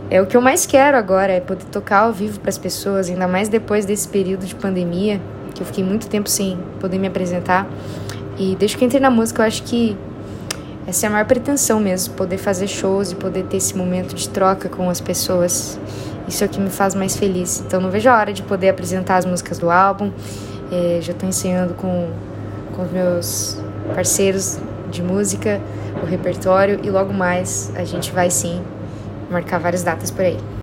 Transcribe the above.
É o que eu mais quero agora, é poder tocar ao vivo para as pessoas, ainda mais depois desse período de pandemia, que eu fiquei muito tempo sem poder me apresentar. E desde que eu entrei na música, eu acho que essa é a maior pretensão mesmo, poder fazer shows e poder ter esse momento de troca com as pessoas. Isso é o que me faz mais feliz. Então não vejo a hora de poder apresentar as músicas do álbum. Já estou ensaiando com os meus parceiros de música, o repertório, e logo mais a gente vai sim marcar várias datas por aí.